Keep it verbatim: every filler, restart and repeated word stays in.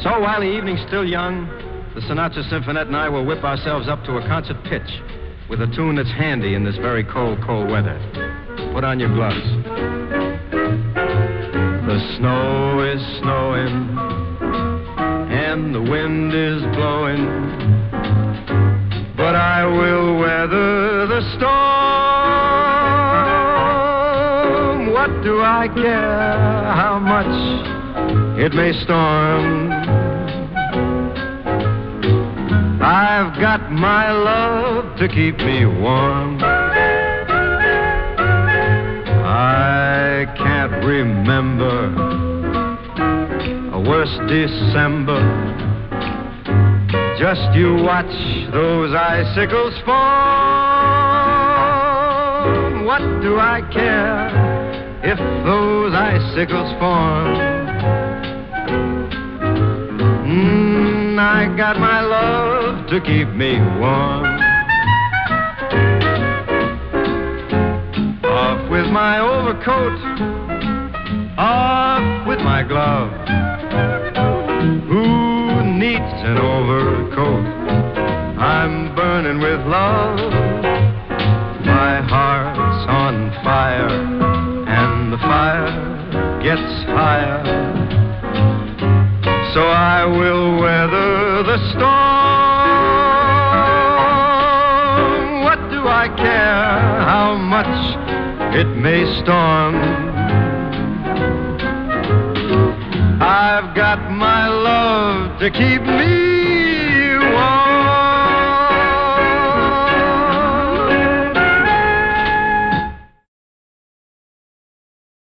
So while the evening's still young, the Sinatra Symphonette and I will whip ourselves up to a concert pitch with a tune that's handy in this very cold, cold weather. Put on your gloves. The snow is snowing and the wind is blowing, but I will weather the storm. What do I care how much it may storm? I've got my love to keep me warm. I can't remember a worse December. Just you watch those icicles form. What do I care if those icicles form? Mm, I got my love to keep me warm. Off with my overcoat, off with my glove. Who needs an overcoat? I'm burning with love. My heart's on fire, and the fire gets higher. So I will weather the storm. What do I care how much it may storm? I've got my love to keep me